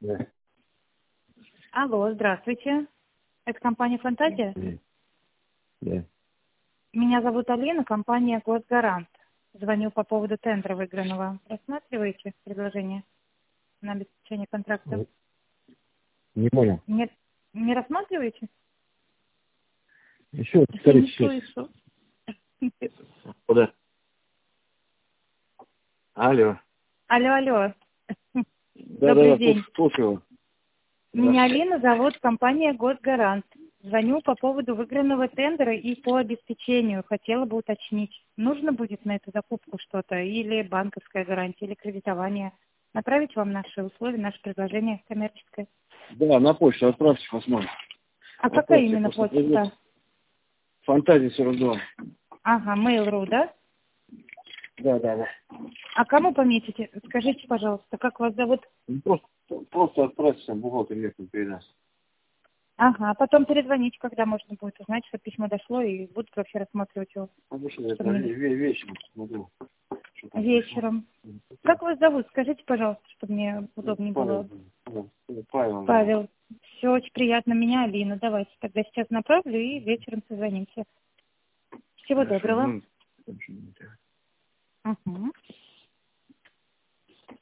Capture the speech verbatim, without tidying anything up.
Да. Алло, здравствуйте. Это компания «Фантазия»? Да. Да. Меня зовут Алина, компания «Госгарант». Звоню по поводу тендера выигранного. Рассматриваете предложение на обеспечение контракта? Не понял. Нет, не рассматриваете? Еще раз Я не повторите. слышу. Куда? Алло. Алло, алло. Да, да, Добрый да, день. слушаю. Меня Да. Алина зовут, компания «Госгарант». Звоню по поводу выигранного тендера и по обеспечению. Хотела бы уточнить, нужно будет на эту закупку что-то, или банковская гарантия, или кредитование. Направить вам наши условия, наше предложение коммерческое. Да, на почту отправьте, посмотрим. А какая Отправьте, именно просто почта? придет. Фантазия сорок два. Ага, Mail.ru, да? Да, да, да. А кому пометите? Скажите, пожалуйста, как вас зовут? Ну, Просто, просто отправьте, там бухгалтер легко передаст. Ага, а потом перезвоните, когда можно будет узнать, что письмо дошло, и будут вообще рассматривать его. Обычно это Чтобы не- ве- вечером смотрю. Что там пришло. Вечером. Как вас зовут? Скажите, пожалуйста, чтобы мне удобнее Павел. было. Да, Павел. Павел. Все очень приятно. Меня Алина. Давайте тогда сейчас направлю и вечером созвонимся. Всего Хорошо, доброго. ну, в общем, да. Угу.